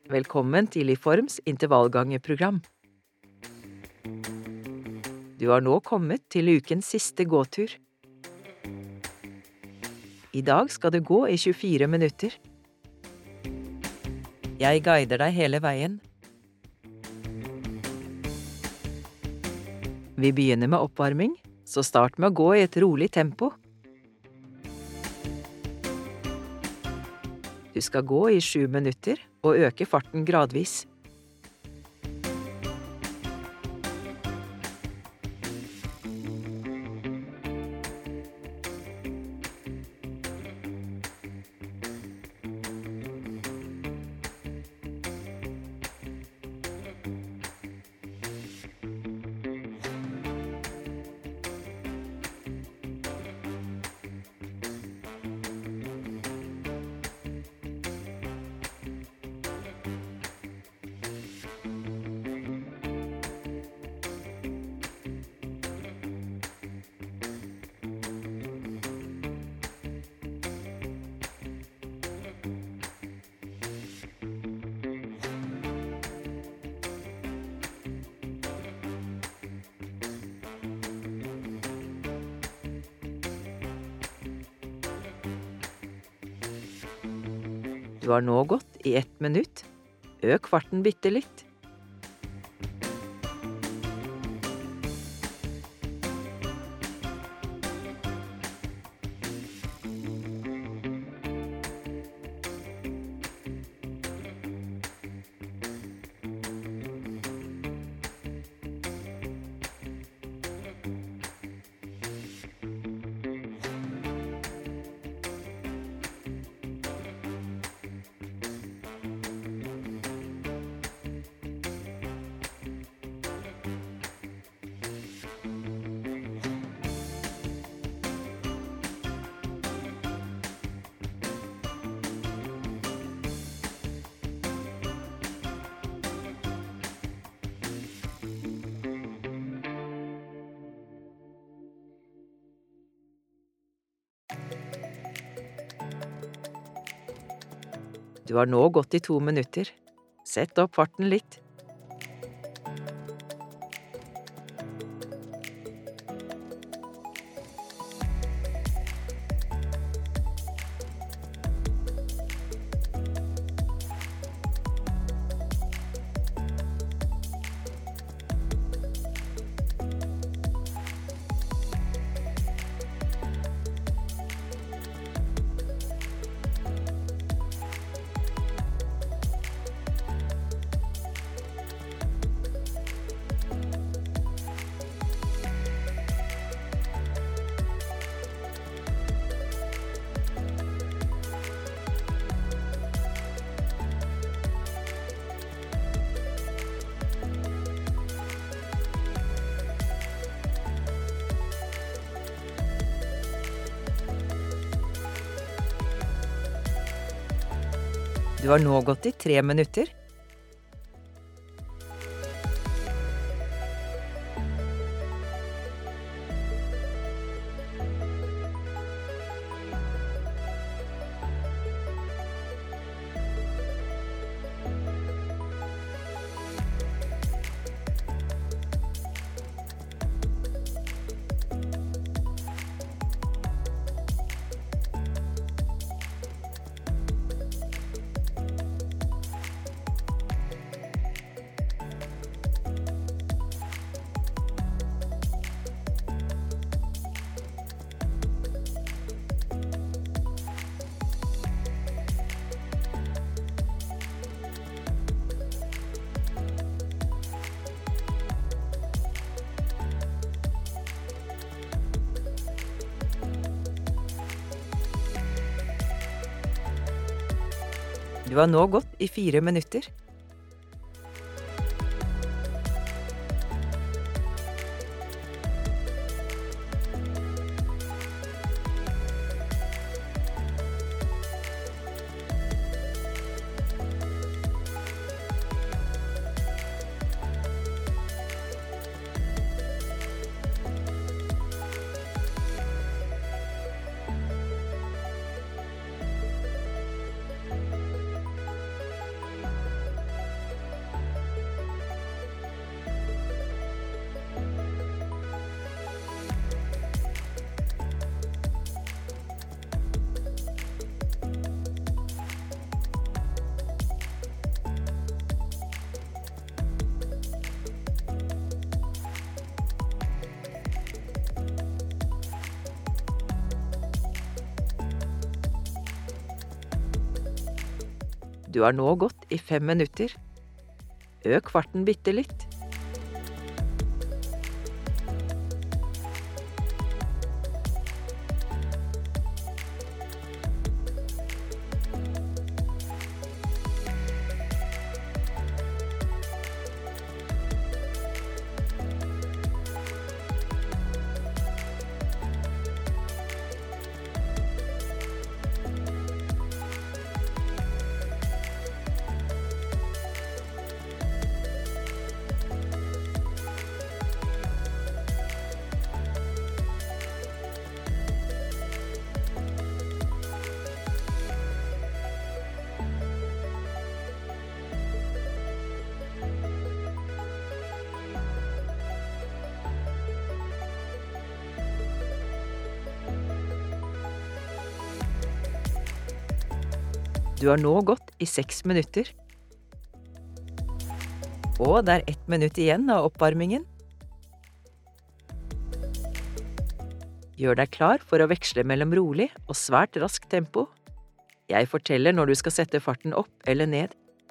Velkommen til Iforms intervallgangeprogram. Du har nå kommet til ukens siste gåtur. I dag skal du gå i 24 minutter. Jeg guider deg hele veien. Vi begynner med oppvarming, så start med å gå i et rolig tempo. Du skal gå i 7 minutter og øke farten gradvis. Du har nå gått i 1 minutt. Øk farten bitte litt. Du har nå gått i 2 minutter. Sett opp farten litt. Du har nå gått i 3 minutter. Du har nå gått i 4 minutter. Du har nå gått i 5 minutter. Øk farten bitte litt. Du har nå gått i 6 minutter. Og det er 1 minutt igjen av oppvarmingen. Gjør deg klar for å veksle mellom rolig og svært raskt tempo. Jeg forteller når du skal sette farten opp eller ned.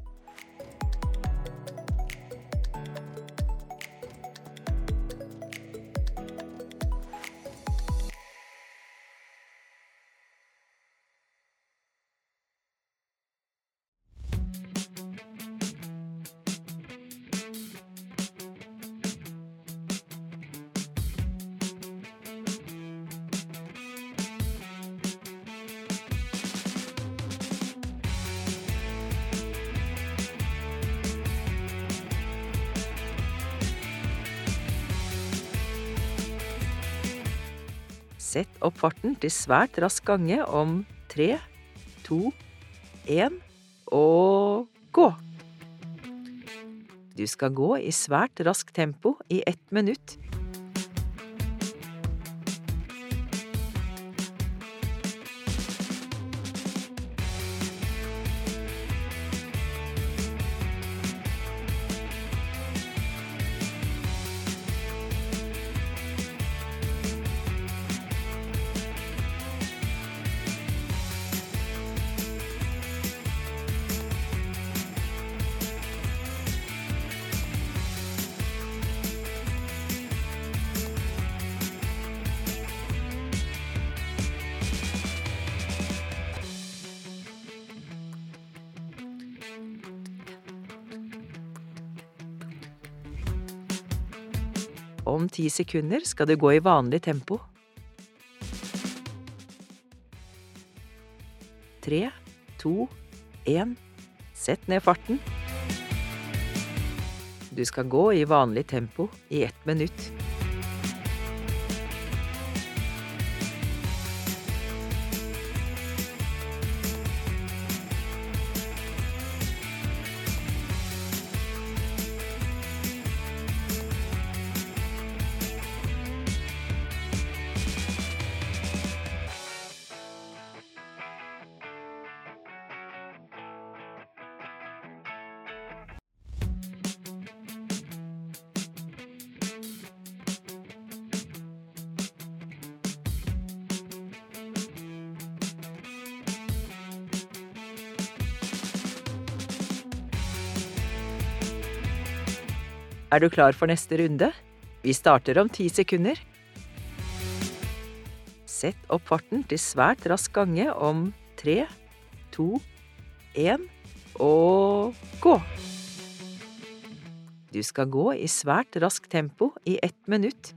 Sett opp farten til svært rask gange om 3, 2, 1 og gå. Du skal gå i svært raskt tempo i 1 minutt. Om 10 sekunder skal du gå i vanlig tempo. 3, 2, 1. Sett ned farten. Du skal gå i vanlig tempo i 1 minutt. Er du klar for neste runde? Vi starter om 10 sekunder. Sett opp farten til svært rask gange om 3, 2, 1 og gå. Du skal gå i svært raskt tempo i 1 minutt.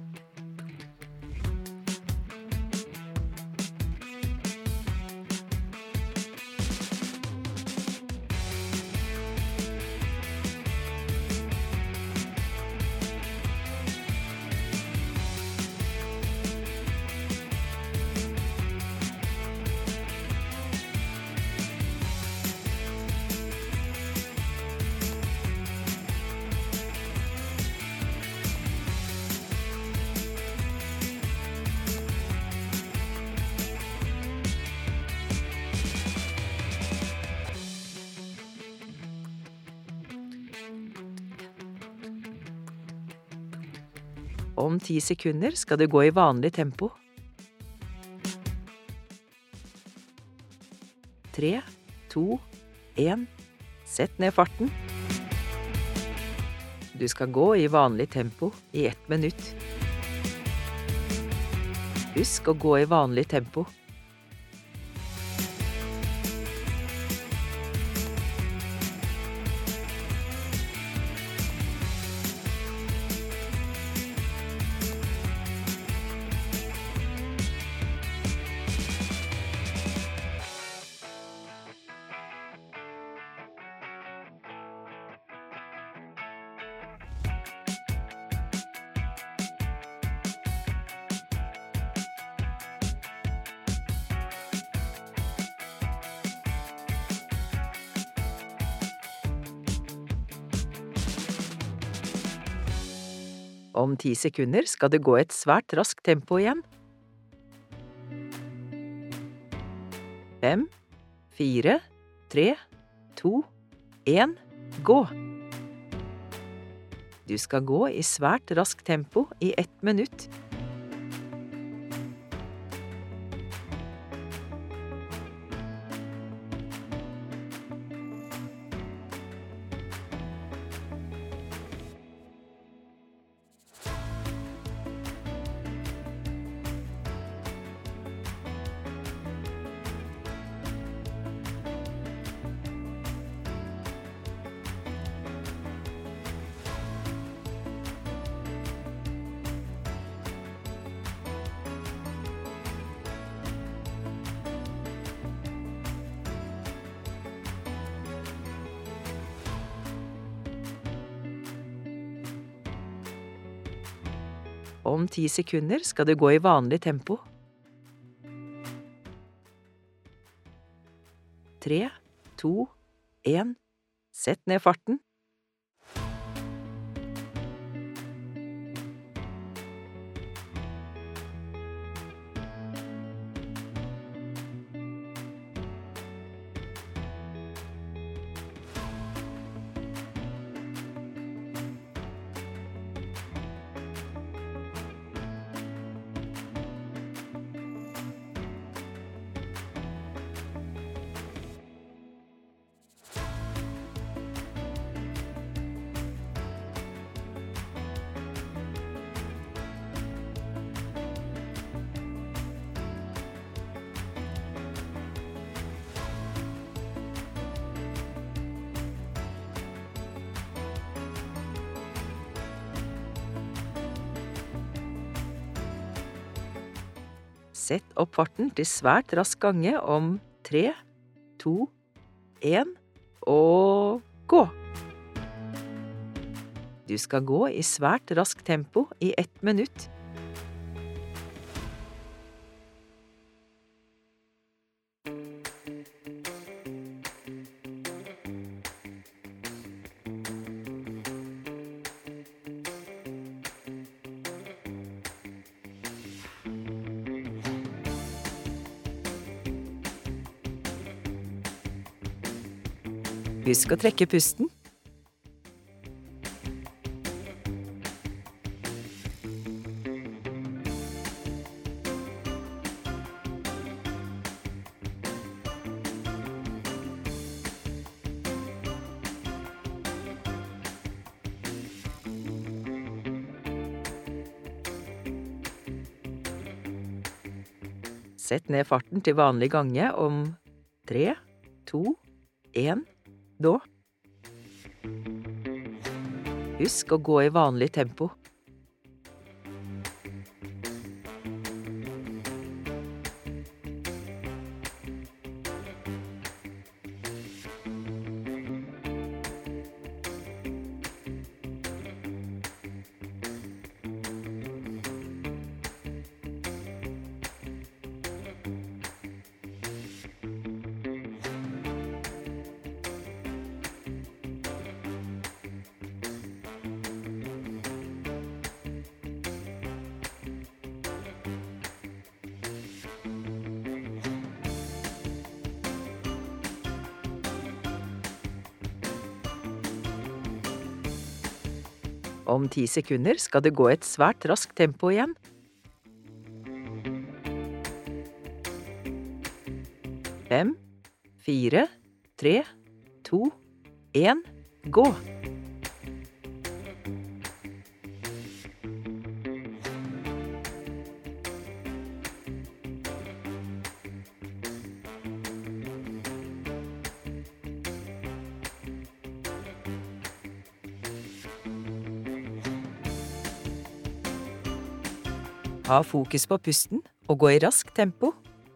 Om 10 sekunder skal du gå i vanlig tempo. 3, 2, 1. Sett ned farten. Du skal gå i vanlig tempo i 1 minutt. Husk å gå i vanlig tempo. Om 10 sekunder skal du gå i et svært raskt tempo igjen. 5, 4, 3, 2, 1, gå! Du skal gå i svært raskt tempo i 1 minutt. Om 10 sekunder skal du gå i vanlig tempo. 3, 2, 1. Sett ned farten. Sett opp farten til svært rask gange om 3, 2, 1 og gå! Du skal gå i svært raskt tempo i 1 minutt. Husk å trekke pusten. Sett ned farten til vanlig gange om 3, 2, 1. Nå. Husk å gå i vanlig tempo. Om 10 sekunder skal du gå i et svært raskt tempo igjen. 5, 4, 3, 2, 1, gå! Ha fokus på pusten og gå i raskt tempo.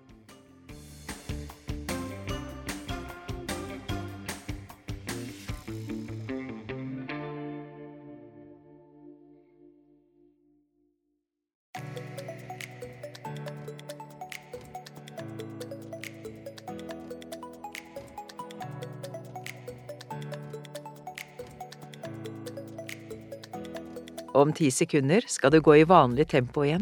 Om 10 sekunder skal du gå i vanlig tempo igjen.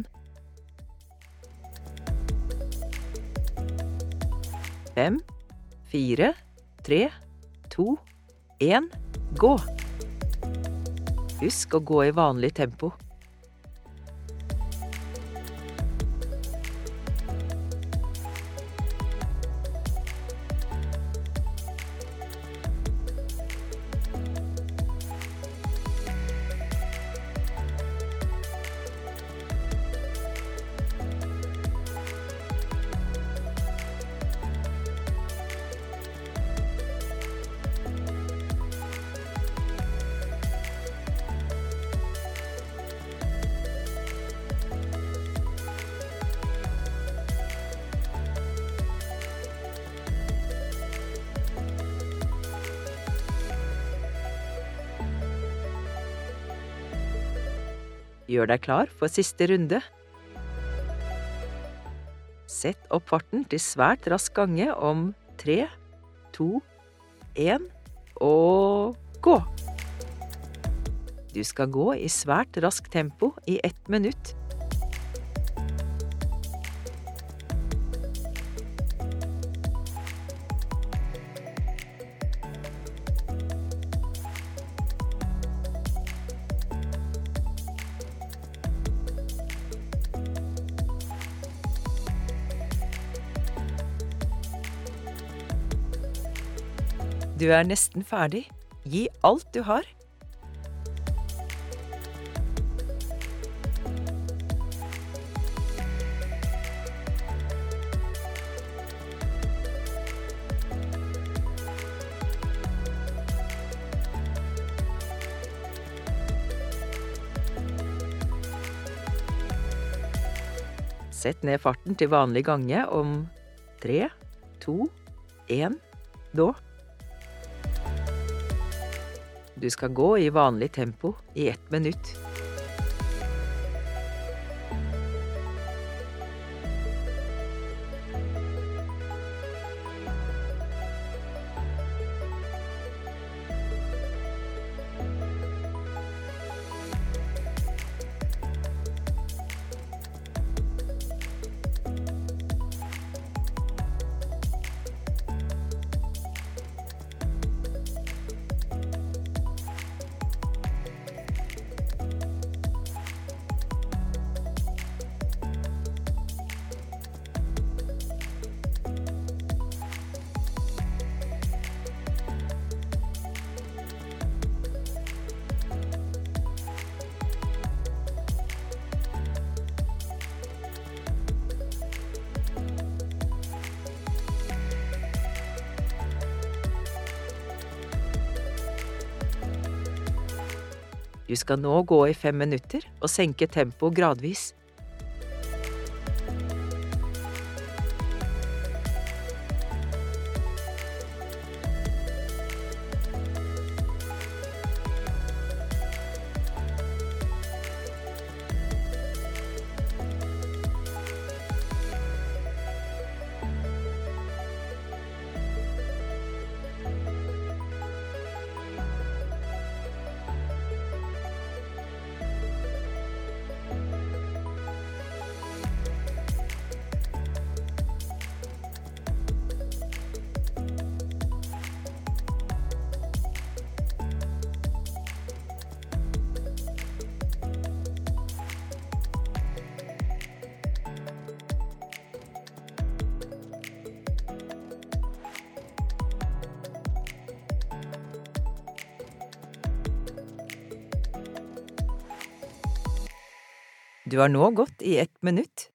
5, 4, 3, 2, 1, gå! Husk å gå i vanlig tempo. Gjør deg klar for siste runde. Sett opp farten til svært rask gange om 3, 2, 1 og gå! Du skal gå i svært raskt tempo i 1 minutt. Du er nesten ferdig. Gi alt du har. Sett ned farten til vanlig gange om 3, 2, 1, nå. Du skal gå i vanlig tempo i 1 minutt. Du skal nå gå i 5 minutter og senke tempoet gradvis. Du har nå gått i 1 minutt.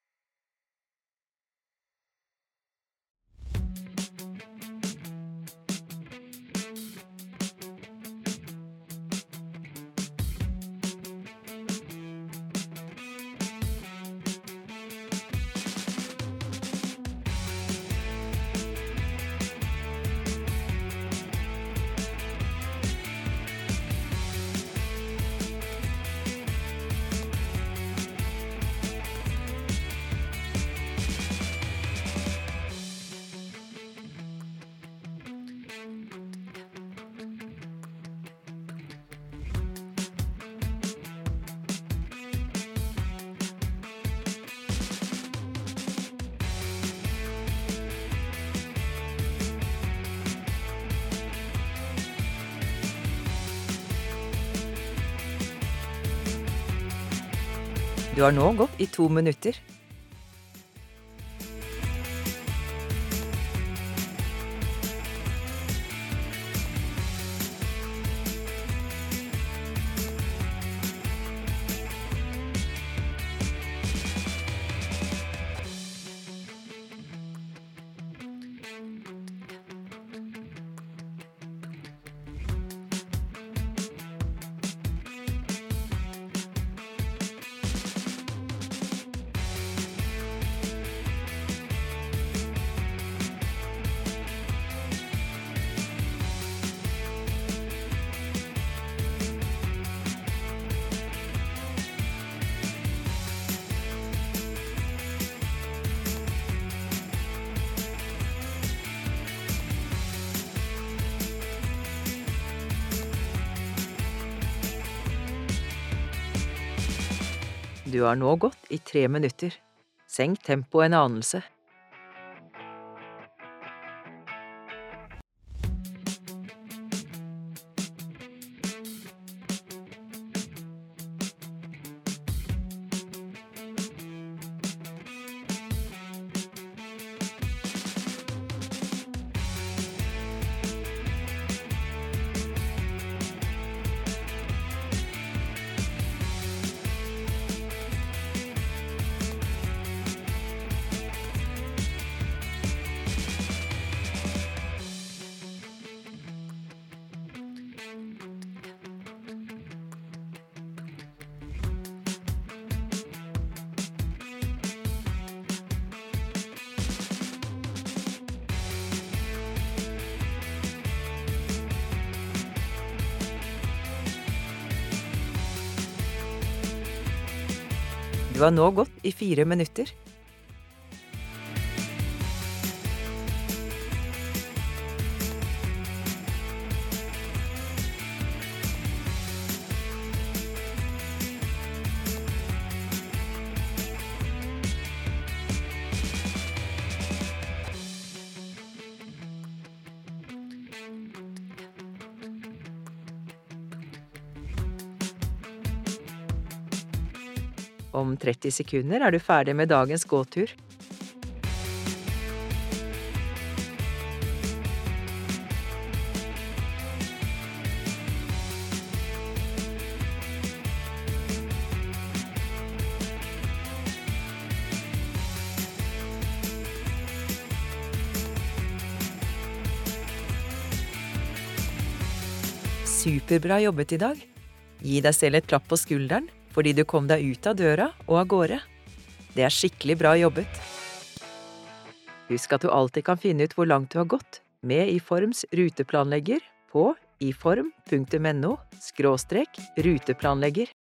Du har nå gått i 2 minutter. Du har nå gått i 3 minutter. Senk tempoet en anelse. Du har nå gått i 4 minutter. Om 30 sekunder er du ferdig med dagens gåtur. Superbra jobbet i dag. Gi deg selv et klapp på skulderen, fordi du kom deg ut av døra og av gårde. Det er skikkelig bra jobbet. Husk at du alltid kan finne ut hvor langt du har gått med iForms ruteplanlegger på iform.no/ruteplanlegger.